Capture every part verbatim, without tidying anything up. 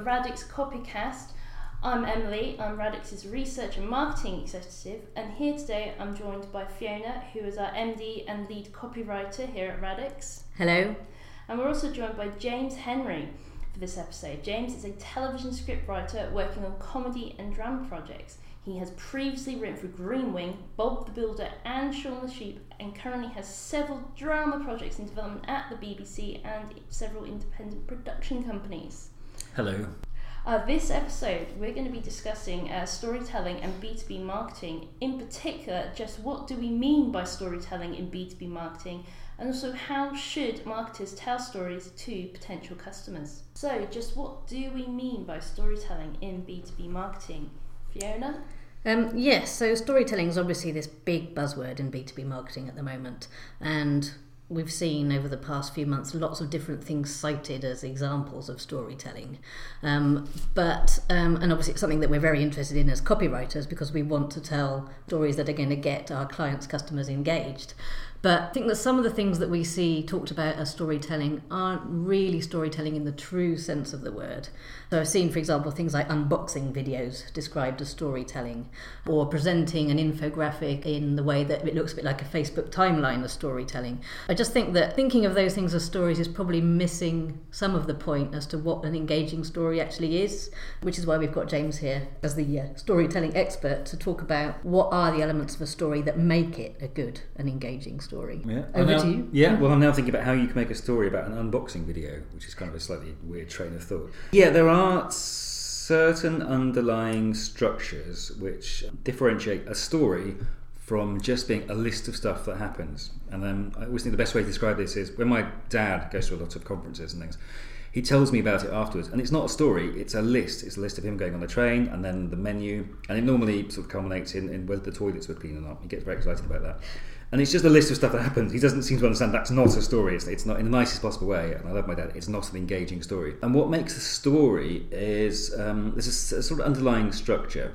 Radix Copycast. I'm Emily, I'm Radix's Research and Marketing Executive, and here today I'm joined by Fiona, who is our M D and lead copywriter here at Radix. Hello. And we're also joined by James Henry for this episode. James is a television scriptwriter working on comedy and drama projects. He has previously written for Green Wing, Bob the Builder and Shaun the Sheep, and currently has several drama projects in development at the B B C and several independent production companies. Hello. Uh, this episode, we're going to be discussing uh, storytelling and B two B marketing. In particular, just what do we mean by storytelling in B two B marketing, and also how should marketers tell stories to potential customers. So, just what do we mean by storytelling in B two B marketing? Fiona? Um, yes, so storytelling is obviously this big buzzword in B two B marketing at the moment, and we've seen over the past few months lots of different things cited as examples of storytelling. Um, but, um, and obviously it's something that we're very interested in as copywriters because we want to tell stories that are going to get our clients, customers engaged. But I think that some of the things that we see talked about as storytelling aren't really storytelling in the true sense of the word. So I've seen, for example, things like unboxing videos described as storytelling, or presenting an infographic in the way that it looks a bit like a Facebook timeline as storytelling. I just think that thinking of those things as stories is probably missing some of the point as to what an engaging story actually is, which is why we've got James here as the uh, storytelling expert to talk about what are the elements of a story that make it a good and engaging story. Story. Yeah. Over now, to you. Yeah, well, I'm now thinking about how you can make a story about an unboxing video, which is kind of a slightly weird train of thought. Yeah, there are certain underlying structures which differentiate a story from just being a list of stuff that happens. And then I always think the best way to describe this is when my dad goes to a lot of conferences and things, he tells me about it afterwards, and it's not a story, it's a list. It's a list of him going on the train and then the menu, and it normally sort of culminates in, in whether the toilets were clean or not. He gets very excited about that. And it's just a list of stuff that happens. He doesn't seem to understand that's not a story. It's, it's not, in the nicest possible way, and I love my dad, it's not an engaging story. And what makes a story is um, there's a, a sort of underlying structure.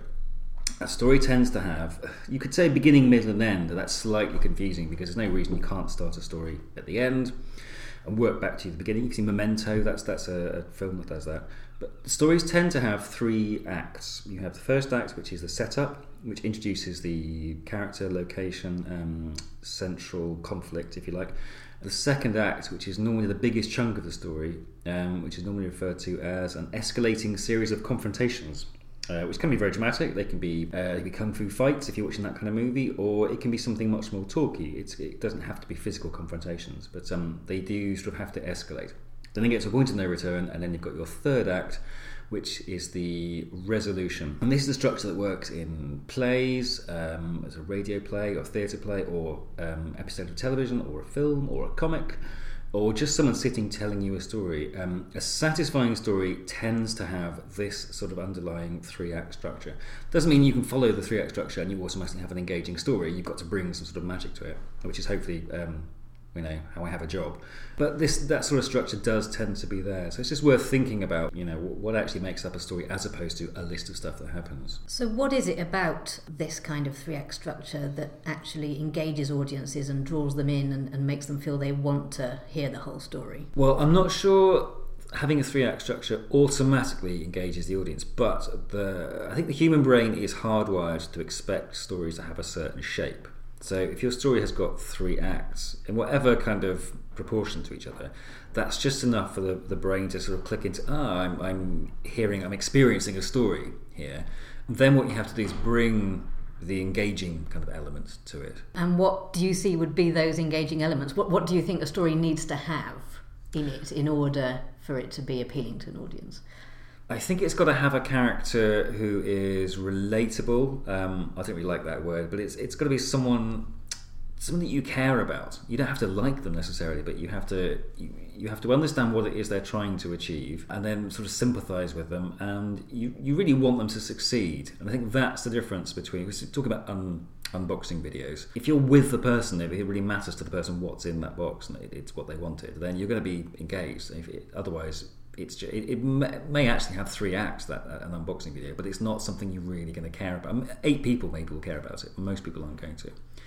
A story tends to have, you could say beginning, middle and end, and that's slightly confusing because there's no reason you can't start a story at the end and work back to the beginning. You can see Memento, that's that's a, a film that does that. But stories tend to have three acts. You have the first act, which is the setup, which introduces the character, location, um, central conflict, if you like. The second act, which is normally the biggest chunk of the story, um, which is normally referred to as an escalating series of confrontations, uh, which can be very dramatic. They can be uh, they can be kung fu fights if you're watching that kind of movie, or it can be something much more talky. It's, it doesn't have to be physical confrontations, but um, they do sort of have to escalate. Then they get to a point of no return, and then you've got your third act, which is the resolution. And this is the structure that works in plays, um, as a radio play or theatre play, or um, episode of television, or a film, or a comic, or just someone sitting telling you a story. Um, a satisfying story tends to have this sort of underlying three-act structure. Doesn't mean you can follow the three-act structure and you automatically have an engaging story. You've got to bring some sort of magic to it, which is hopefully Um, you know, how I have a job. But this that sort of structure does tend to be there. So it's just worth thinking about, you know, what actually makes up a story as opposed to a list of stuff that happens. So what is it about this kind of three-act structure that actually engages audiences and draws them in and, and makes them feel they want to hear the whole story? Well, I'm not sure having a three-act structure automatically engages the audience, but the I think the human brain is hardwired to expect stories to have a certain shape. So if your story has got three acts, in whatever kind of proportion to each other, that's just enough for the, the brain to sort of click into, ah, I'm, I'm hearing, I'm experiencing a story here. And then what you have to do is bring the engaging kind of element to it. And what do you see would be those engaging elements? What, what do you think a story needs to have in it in order for it to be appealing to an audience? I think it's got to have a character who is relatable. Um, I don't really like that word, but it's it's got to be someone, someone that you care about. You don't have to like them necessarily, but you have to you, you have to understand what it is they're trying to achieve, and then sort of sympathise with them. And you, you really want them to succeed. And I think that's the difference between. We talk about un, unboxing videos. If you're with the person, if it really matters to the person what's in that box and it, it's what they wanted, then you're going to be engaged. If it, otherwise. It's just, it, it may actually have three acts, that an unboxing video, but it's not something you're really going to care about. Eight people maybe will care about it, most people aren't going to.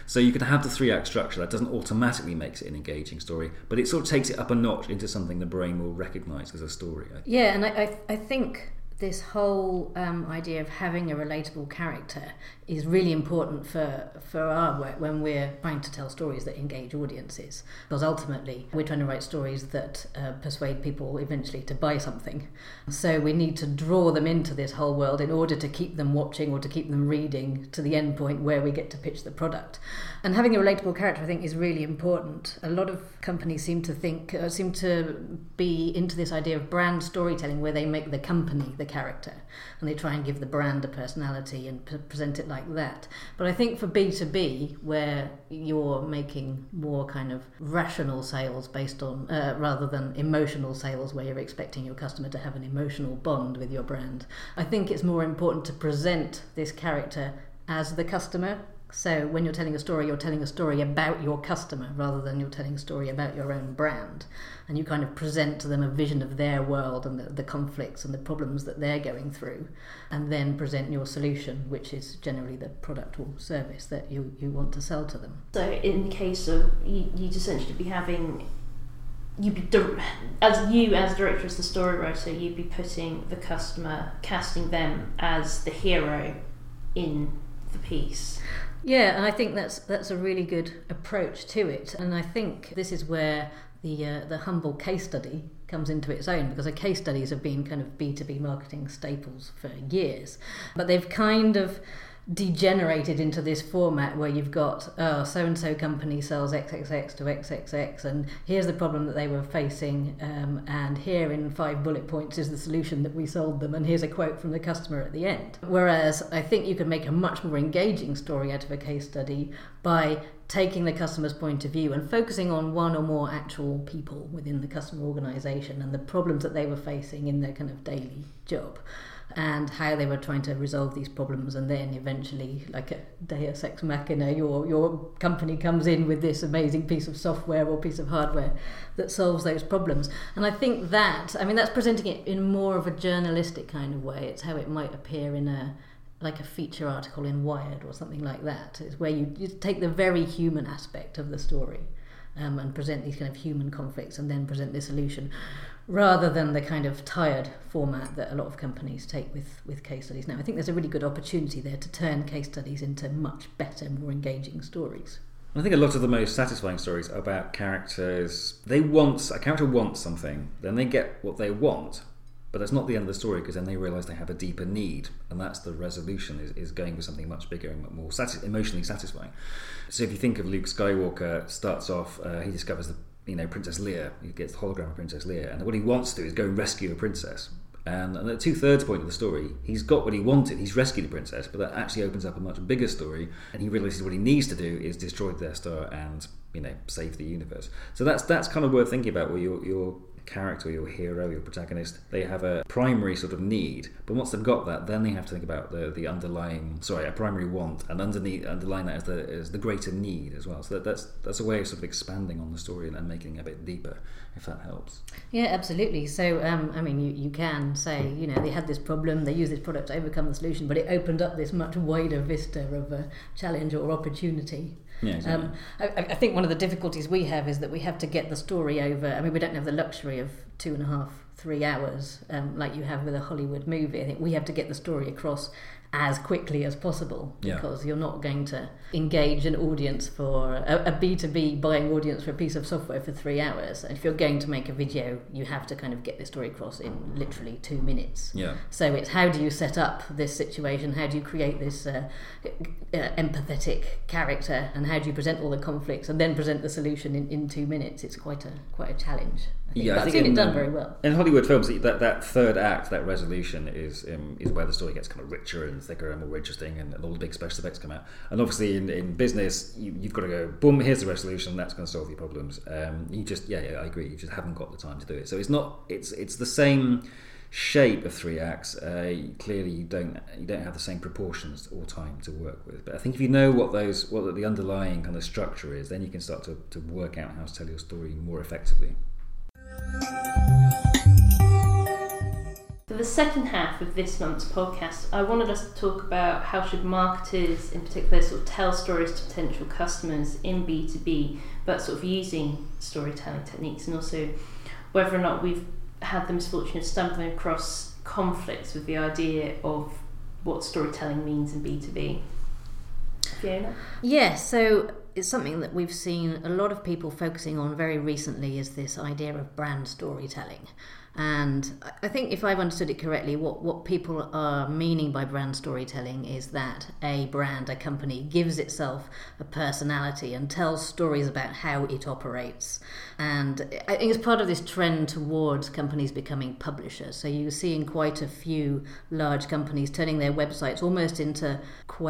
So you can have the three act structure. That doesn't automatically make it an engaging story, but it sort of takes it up a notch into something the brain will recognise as a story. Yeah, and I, I, I think this whole um, idea of having a relatable character is really important for, for our work when we're trying to tell stories that engage audiences. Because ultimately, we're trying to write stories that uh, persuade people eventually to buy something. So we need to draw them into this whole world in order to keep them watching or to keep them reading to the end point where we get to pitch the product. And having a relatable character, I think, is really important. A lot of companies seem to think, uh, seem to be into this idea of brand storytelling where they make the company the character and they try and give the brand a personality and p- present it like that. But I think for B two B, where you're making more kind of rational sales based on uh, rather than emotional sales where you're expecting your customer to have an emotional bond with your brand, I think it's more important to present this character as the customer. So when you're telling a story, you're telling a story about your customer rather than you're telling a story about your own brand. And you kind of present to them a vision of their world and the, the conflicts and the problems that they're going through, and then present your solution, which is generally the product or service that you, you want to sell to them. So in the case of, you, you'd essentially be having, you'd be, as you as director, as the story writer, you'd be putting the customer, casting them as the hero in the piece. Yeah, and I think that's that's a really good approach to it. And I think this is where the uh, the humble case study comes into its own, because the case studies have been kind of B two B marketing staples for years. But they've kind of degenerated into this format where you've got, oh, so-and-so company sells X X X to X X X, and here's the problem that they were facing, um, and here in five bullet points is the solution that we sold them, and here's a quote from the customer at the end. Whereas I think you can make a much more engaging story out of a case study by taking the customer's point of view and focusing on one or more actual people within the customer organisation and the problems that they were facing in their kind of daily job, and how they were trying to resolve these problems, and then eventually, like a Deus Ex Machina, your your company comes in with this amazing piece of software or piece of hardware that solves those problems. And I think that, I mean, that's presenting it in more of a journalistic kind of way. It's how it might appear in a like a feature article in Wired or something like that. It's where you, you take the very human aspect of the story um, and present these kind of human conflicts and then present the solution, rather than the kind of tired format that a lot of companies take with, with case studies now. I think there's a really good opportunity there to turn case studies into much better, more engaging stories. I think a lot of the most satisfying stories are about characters. They want, a character wants something, then they get what they want, but that's not the end of the story, because then they realise they have a deeper need, and that's the resolution, is, is going for something much bigger and more satis- emotionally satisfying. So if you think of Luke Skywalker, starts off, uh, he discovers the you know, Princess Leia, he gets the hologram of Princess Leia, and what he wants to do is go and rescue the princess. And, and at the two-thirds point of the story, he's got what he wanted, he's rescued the princess, but that actually opens up a much bigger story, and he realises what he needs to do is destroy the Death Star and, you know, save the universe. So that's that's kind of worth thinking about, where your your character, your hero, your protagonist, they have a primary sort of need, but once they've got that, then they have to think about the the underlying, sorry, a primary want, and underneath, underlying that as the as the greater need as well. So that, that's that's a way of sort of expanding on the story and, and making it a bit deeper, if that helps. Yeah, absolutely. So, um, I mean, you, you can say, you know, they had this problem, they used this product to overcome the solution, but it opened up this much wider vista of a challenge or opportunity. Yeah, exactly. Um, I, I think one of the difficulties we have is that we have to get the story over. I mean, we don't have the luxury of two and a half, three hours um, like you have with a Hollywood movie. I think we have to get the story across as quickly as possible, because yeah. you're not going to engage an audience for a, a B two B buying audience for a piece of software for three hours. And if you're going to make a video, you have to kind of get the story across in literally two minutes. Yeah. So it's how do you set up this situation? How do you create this uh, uh, empathetic character, and how do you present all the conflicts and then present the solution in, in two minutes? It's quite a quite a challenge. I think. Yeah, But I I've think seen in, it done um, very well. In Hollywood films, that that third act, that resolution, is um, is where the story gets kind of richer and thicker and more interesting, and, and all the big special effects come out. And obviously, in, in business, you, you've got to go, boom, here's the resolution. That's going to solve your problems. Um, you just, yeah, yeah, I agree. You just haven't got the time to do it. So it's not, it's it's the same shape of three acts. Uh, clearly, you don't you don't have the same proportions or time to work with. But I think if you know what those what the underlying kind of structure is, then you can start to, to work out how to tell your story more effectively. For For the second half of this month's podcast, I wanted us to talk about how should marketers in particular sort of tell stories to potential customers in B two B, but sort of using storytelling techniques, and also whether or not we've had the misfortune of stumbling across conflicts with the idea of what storytelling means in B two B. Fiona? Yeah, so it's something that we've seen a lot of people focusing on very recently, is this idea of brand storytelling. And I think if I've understood it correctly, what, what people are meaning by brand storytelling is that a brand, a company, gives itself a personality and tells stories about how it operates. And I think it's part of this trend towards companies becoming publishers. So you're seeing quite a few large companies turning their websites almost into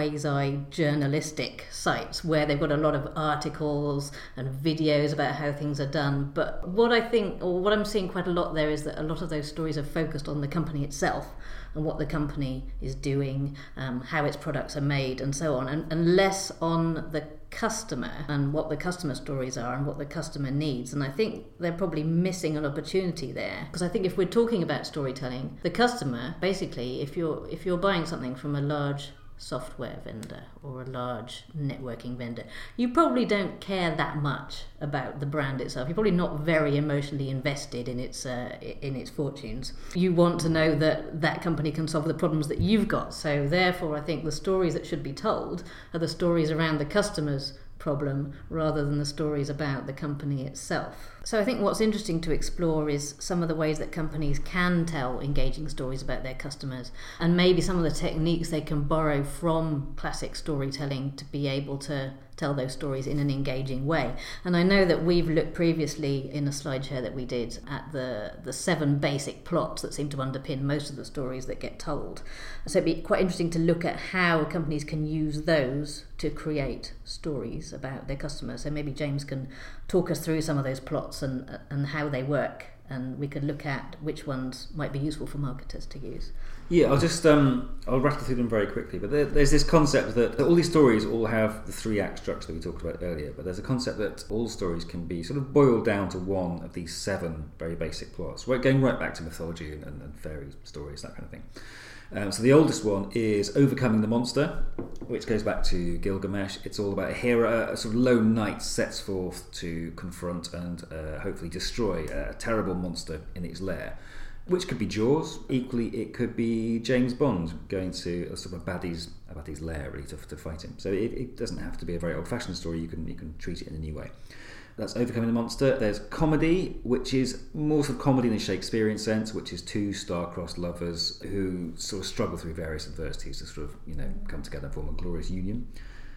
quasi-journalistic sites where they've got a lot of articles and videos about how things are done. But what I think, or what I'm seeing quite a lot there, is that a lot of those stories are focused on the company itself and what the company is doing, um, how its products are made, and so on, and, and less on the customer and what the customer stories are and what the customer needs. And I think they're probably missing an opportunity there, because I think if we're talking about storytelling, the customer, basically, if you're if you're buying something from a large software vendor or a large networking vendor, you probably don't care that much about the brand itself. You're probably not very emotionally invested in its uh, in its fortunes. You want to know that that company can solve the problems that you've got. So therefore, I think the stories that should be told are the stories around the customer's problem rather than the stories about the company itself. So I think what's interesting to explore is some of the ways that companies can tell engaging stories about their customers, and maybe some of the techniques they can borrow from classic storytelling to be able to tell those stories in an engaging way. And I know that we've looked previously in a slideshare that we did at the, the seven basic plots that seem to underpin most of the stories that get told. So it'd be quite interesting to look at how companies can use those to create stories about their customers. So maybe James can talk us through some of those plots and and how they work, and we could look at which ones might be useful for marketers to use. Yeah, I'll just um, I'll rattle through them very quickly. But there, there's this concept that all these stories all have the three act structure that we talked about earlier. But there's a concept that all stories can be sort of boiled down to one of these seven very basic plots. We're going right back to mythology and, and, and fairy stories, that kind of thing. Um, so the oldest one is Overcoming the Monster, which goes back to Gilgamesh. It's all about a hero, a sort of lone knight sets forth to confront and uh, hopefully destroy a terrible monster in its lair, which could be Jaws. Equally, it could be James Bond going to a sort of a baddie's, a baddie's lair really to, to fight him. So it, it doesn't have to be a very old-fashioned story. You can you can treat it in a new way. That's Overcoming the Monster. There's Comedy, which is more sort of comedy in the Shakespearean sense, which is two star-crossed lovers who sort of struggle through various adversities to sort of, you know, come together and form a glorious union.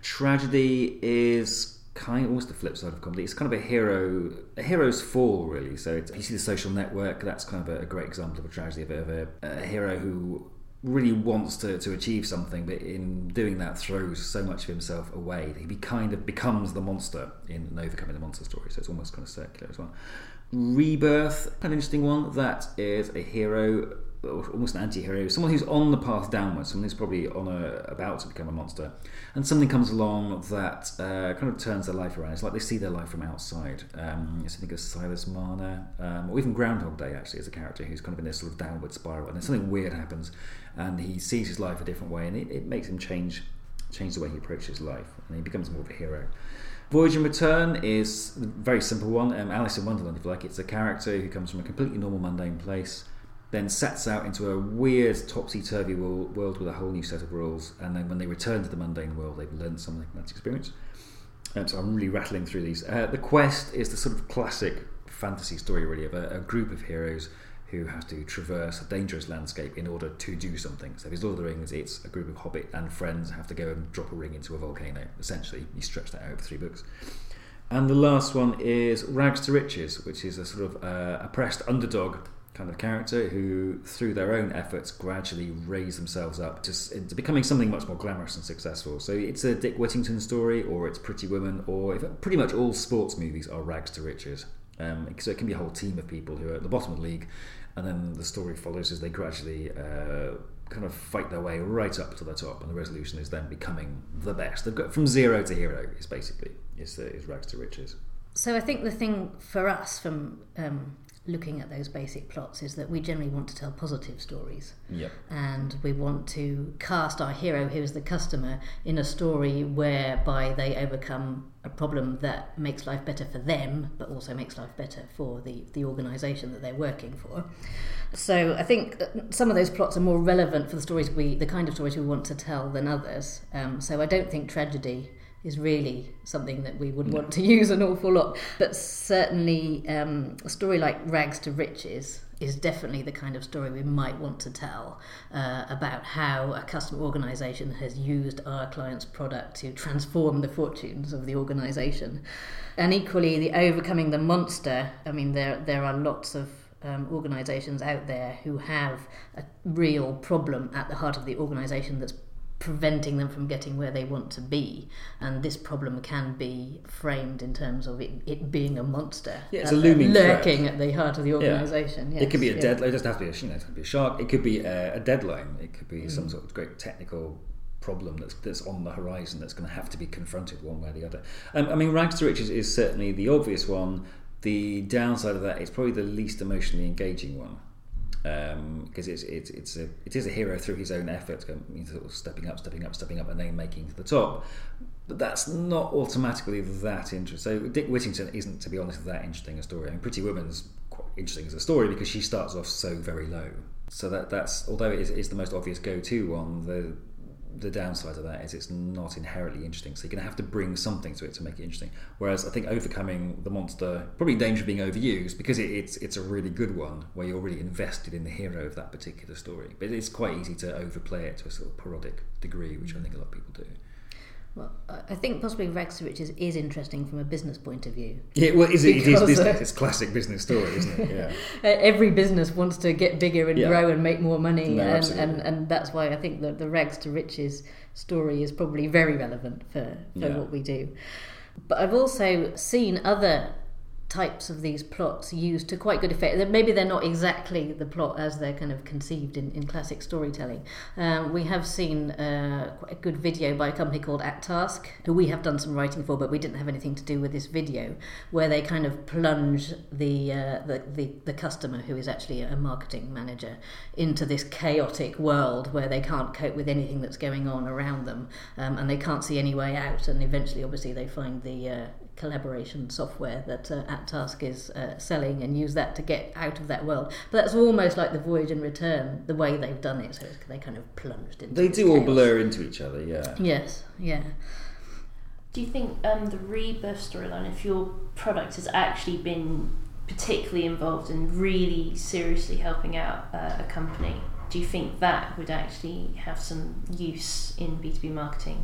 Tragedy is kind of almost the flip side of comedy. It's kind of a hero, a hero's fall, really. So it's, you see The Social Network. That's kind of a, a great example of a tragedy of a, a hero who really wants to, to achieve something, but in doing that throws so much of himself away that he be, kind of becomes the monster in an Overcoming the Monster story. So it's almost kind of circular as well. Rebirth, an interesting one. That is a hero, or almost an anti-hero, someone who's on the path downwards, someone who's probably on a, about to become a monster, and something comes along that uh, kind of turns their life around. It's like they see their life from outside. Um, so think of Silas Marner, um, or even Groundhog Day, actually, as a character who's kind of in this sort of downward spiral, and then something weird happens, and he sees his life a different way, and it, it makes him change change the way he approaches life, and he becomes more of a hero. Voyage and Return is a very simple one. Um, Alice in Wonderland, if you like. It's a character who comes from a completely normal, mundane place, then sets out into a weird, topsy-turvy world with a whole new set of rules, and then when they return to the mundane world, they've learned something from that experience. Um, so I'm really rattling through these. Uh, the Quest is the sort of classic fantasy story, really, of a, a group of heroes who have to traverse a dangerous landscape in order to do something. So if it's Lord of the Rings, it's a group of hobbit and friends have to go and drop a ring into a volcano. Essentially, you stretch that out over three books. And the last one is Rags to Riches, which is a sort of uh, oppressed underdog kind of character who, through their own efforts, gradually raise themselves up to, into becoming something much more glamorous and successful. So it's a Dick Whittington story, or it's Pretty Woman, or if, pretty much all sports movies are Rags to Riches. Um, so it can be a whole team of people who are at the bottom of the league, and then the story follows as they gradually uh, kind of fight their way right up to the top, and the resolution is then becoming the best. They've got from zero to hero. Is basically is, uh, is Rags to Riches. So I think the thing for us from um, looking at those basic plots is that we generally want to tell positive stories. Yep. And we want to cast our hero, who is the customer, in a story whereby they overcome a problem that makes life better for them, but also makes life better for the, the organisation that they're working for. So I think some of those plots are more relevant for the stories we, the kind of stories we want to tell than others. Um, so I don't think tragedy is really something that we would no. want to use an awful lot. But certainly um, a story like Rags to Riches is definitely the kind of story we might want to tell uh, about how a customer organisation has used our client's product to transform the fortunes of the organisation. And equally, the overcoming the monster, I mean, there there are lots of um, organisations out there who have a real problem at the heart of the organisation that's preventing them from getting where they want to be, and this problem can be framed in terms of it, it being a monster. Yeah, it's a looming lurking threat at the heart of the organisation. Yeah. Yes, it could be a yeah. deadline. It doesn't have to be a, you know, it could be a shark. It could be a, a deadline. It could be mm. some sort of great technical problem that's that's on the horizon that's going to have to be confronted one way or the other. Um, I mean, Rags to Riches is certainly the obvious one. The downside of that is probably the least emotionally engaging one. Because um, it's it's it's a it is a hero through his own efforts, going, sort of stepping up, stepping up, stepping up, and then making to the top. But that's not automatically that interesting. So Dick Whittington isn't, to be honest, that interesting a story. I mean, Pretty Woman's quite interesting as a story because she starts off so very low. So that that's although it is, is the most obvious go-to one, the the downside of that is it's not inherently interesting. So you're going to have to bring something to it to make it interesting. Whereas I think overcoming the monster, probably in danger of being overused, because it, it's it's a really good one where you're really invested in the hero of that particular story. But it's quite easy to overplay it to a sort of parodic degree, which I think a lot of people do. Well, I think possibly Rags to Riches is interesting from a business point of view. Yeah, well, is it, it is business. Uh, it's classic business story, isn't it? Yeah. Every business wants to get bigger and yeah. grow and make more money, no, and, and, and that's why I think that the Rags to Riches story is probably very relevant for, for yeah. what we do. But I've also seen other types of these plots used to quite good effect. Maybe they're not exactly the plot as they're kind of conceived in, in classic storytelling. Um, we have seen uh, quite a good video by a company called At Task, who we have done some writing for, but we didn't have anything to do with this video, where they kind of plunge the uh, the, the, the customer, who is actually a marketing manager, into this chaotic world where they can't cope with anything that's going on around them, um, and they can't see any way out, and eventually obviously they find the uh, collaboration software that uh, At Task is uh, selling and use that to get out of that world. But that's almost like the Voyage and Return, the way they've done it. So they kind of plunged into They this do chaos. all blur into each other, yeah. Yes, yeah. Do you think um, the Rebirth storyline, if your product has actually been particularly involved in really seriously helping out uh, a company, do you think that would actually have some use in B two B marketing?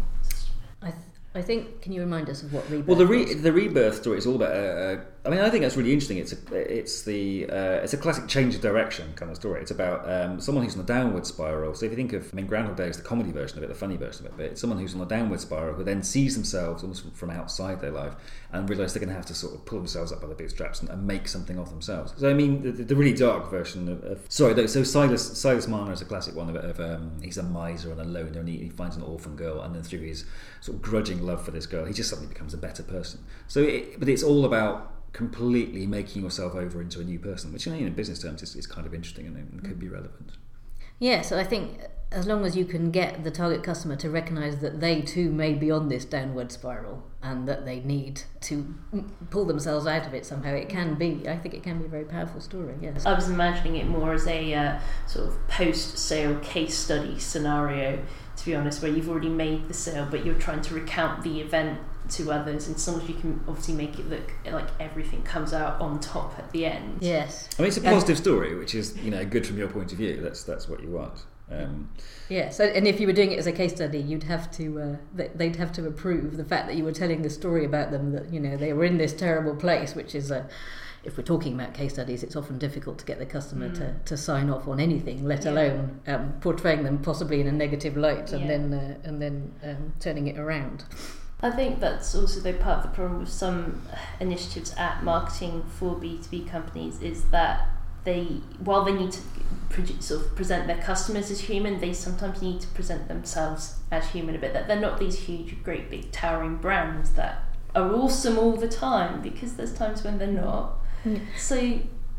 I th- I think, can you remind us of what Rebirth Well, the re- was? the Rebirth story is all about. Uh, I mean, I think that's really interesting. It's a it's the uh, it's a classic change of direction kind of story. It's about um, someone who's on a downward spiral. So if you think of, I mean, Groundhog Day is the comedy version of it, the funny version of it. But it's someone who's on a downward spiral who then sees themselves almost from outside their life and realise they're going to have to sort of pull themselves up by the bootstraps and, and make something of themselves. So I mean, the, the really dark version of, of sorry, no, so Silas Silas Marner is a classic one of, of um, he's a miser and a loner, and he, he finds an orphan girl, and then through his sort of grudging love for this girl, he just suddenly becomes a better person. So, it, but it's all about completely making yourself over into a new person, which, you know, in business terms is, is kind of interesting and, and could be relevant. Yeah, so I think as long as you can get the target customer to recognise that they too may be on this downward spiral and that they need to pull themselves out of it somehow, it can be, I think it can be a very powerful story, yes. I was imagining it more as a uh, sort of post-sale case study scenario, to be honest, where you've already made the sale but you're trying to recount the event to others, and as long as you can obviously make it look like everything comes out on top at the end. Yes. I mean, it's a positive um, story, which is, you know, good from your point of view. That's that's what you want. Um, yeah, so, and if you were doing it as a case study, you'd have to, uh, they'd have to approve the fact that you were telling the story about them, that, you know, they were in this terrible place, which is a, if we're talking about case studies, it's often difficult to get the customer mm. to, to sign off on anything, let yeah. alone um, portraying them possibly in a negative light and yeah. then uh, and then um, turning it around. I think that's also though part of the problem with some initiatives at marketing for B two B companies is that they, while they need to pre- sort of present their customers as human, they sometimes need to present themselves as human a bit. That they're not these huge, great, big, towering brands that are awesome all the time, because there's times when they're not. Mm. So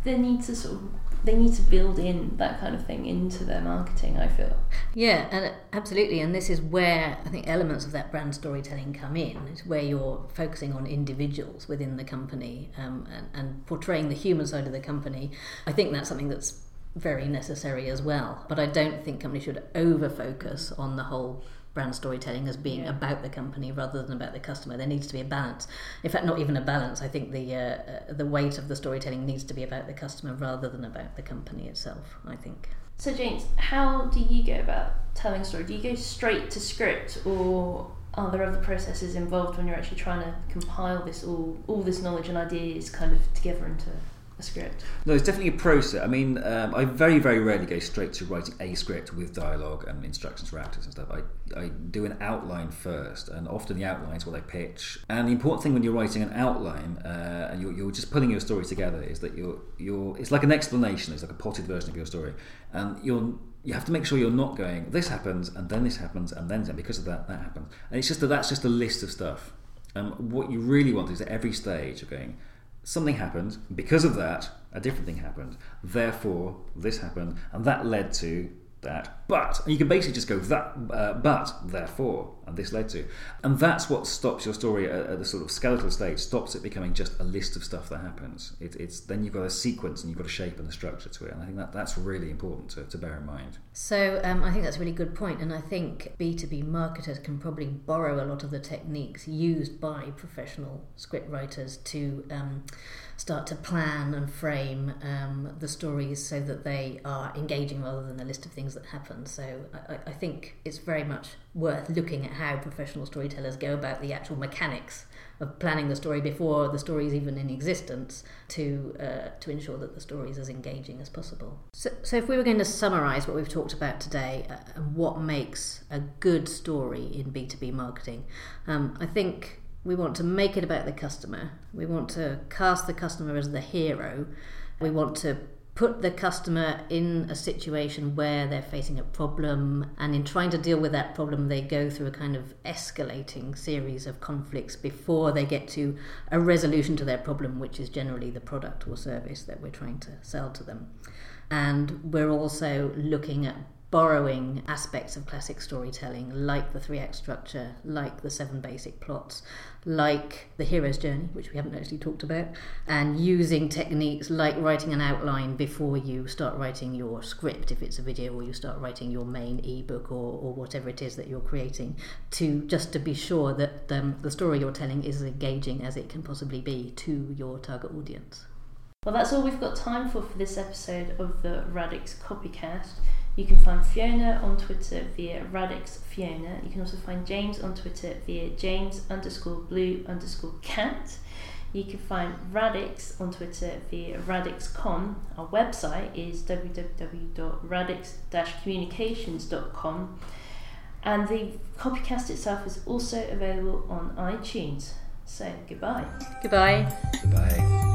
they need to sort of they need to build in that kind of thing into their marketing, I feel. Yeah, and absolutely, and this is where I think elements of that brand storytelling come in. It's where you're focusing on individuals within the company um, and, and portraying the human side of the company. I think that's something that's very necessary as well, but I don't think companies should over-focus on the whole brand storytelling as being yeah. about the company rather than about the customer. There needs to be a balance. In fact, not even a balance. I think the uh, the weight of the storytelling needs to be about the customer rather than about the company itself, I think. So James, how do you go about telling a story? Do you go straight to script, or are there other processes involved when you're actually trying to compile this all all this knowledge and ideas kind of together into a script? No, it's definitely a process. I mean, um, I very, very rarely go straight to writing a script with dialogue and instructions for actors and stuff. I, I do an outline first, and often the outline is what I pitch. And the important thing when you're writing an outline uh, and you're, you're just pulling your story together is that you're you're it's like an explanation. It's like a potted version of your story, and you're you have to make sure you're not going, this happens and then this happens and then because of that that happens. And it's just that that's just a list of stuff. And um, what you really want is at every stage you're going, something happened, because of that, a different thing happened. Therefore, this happened, and that led to that. But, and you can basically just go that, uh, but, therefore, and this led to. And that's what stops your story at, at the sort of skeletal stage, stops it becoming just a list of stuff that happens. It, it's Then you've got a sequence and you've got a shape and a structure to it, and I think that that's really important to, to bear in mind. So um, I think that's a really good point, and I think B two B marketers can probably borrow a lot of the techniques used by professional script writers to um, start to plan and frame um, the stories so that they are engaging rather than a list of things that happen. So I, I think it's very much worth looking at how professional storytellers go about the actual mechanics of planning the story before the story is even in existence to uh, to ensure that the story is as engaging as possible. So, so if we were going to summarise what we've talked about today uh, and what makes a good story in B two B marketing, um, I think we want to make it about the customer. We want to cast the customer as the hero. We want to put the customer in a situation where they're facing a problem, and in trying to deal with that problem they go through a kind of escalating series of conflicts before they get to a resolution to their problem, which is generally the product or service that we're trying to sell to them. And we're also looking at borrowing aspects of classic storytelling, like the three-act structure, like the seven basic plots, like the hero's journey, which we haven't actually talked about, and using techniques like writing an outline before you start writing your script, if it's a video, or you start writing your main ebook or, or whatever it is that you're creating, to just to be sure that um, the story you're telling is as engaging as it can possibly be to your target audience. Well, that's all we've got time for for this episode of the Radix Copycast. You can find Fiona on Twitter via Radix Fiona. You can also find James on Twitter via James underscore blue underscore cat. You can find Radix on Twitter via RadixCon. Our website is w w w dot radix dash communications dot com. And the Copycast itself is also available on iTunes. So, goodbye. Goodbye. Goodbye.